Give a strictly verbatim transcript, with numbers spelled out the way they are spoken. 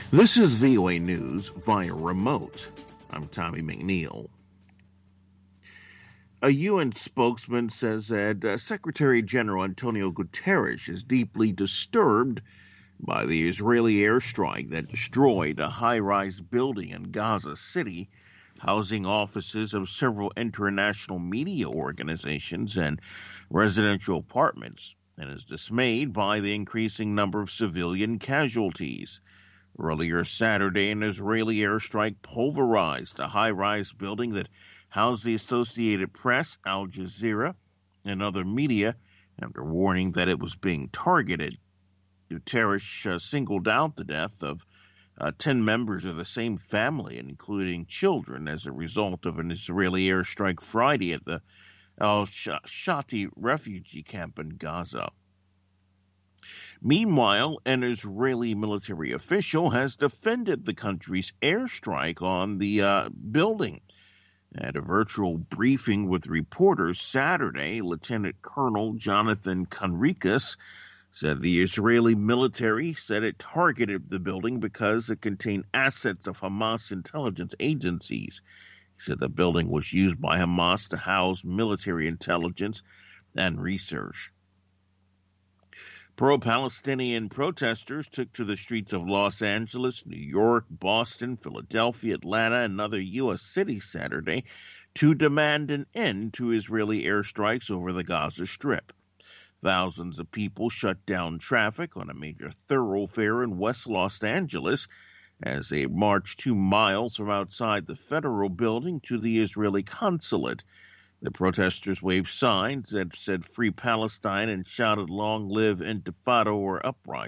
This is V O A News via remote. I'm Tommy McNeil. A U N spokesman says that uh, Secretary General Antonio Guterres is deeply disturbed by the Israeli airstrike that destroyed a high-rise building in Gaza City, housing offices of several international media organizations and residential apartments, and is dismayed by the increasing number of civilian casualties. Earlier Saturday, an Israeli airstrike pulverized a high-rise building that housed the Associated Press, Al Jazeera, and other media after warning that it was being targeted. Guterres uh, singled out the death of uh, ten members of the same family, including children, as a result of an Israeli airstrike Friday at the Al-Shati refugee camp in Gaza. Meanwhile, an Israeli military official has defended the country's airstrike on the uh, building. At a virtual briefing with reporters Saturday, Lieutenant Colonel Jonathan Conricus said the Israeli military said it targeted the building because it contained assets of Hamas intelligence agencies. He said the building was used by Hamas to house military intelligence and research. Pro-Palestinian protesters took to the streets of Los Angeles, New York, Boston, Philadelphia, Atlanta, and other U S cities Saturday to demand an end to Israeli airstrikes over the Gaza Strip. Thousands of people shut down traffic on a major thoroughfare in West Los Angeles as they marched two miles from outside the federal building to the Israeli consulate. The protesters waved signs that said Free Palestine and shouted Long Live Intifada or Uprising.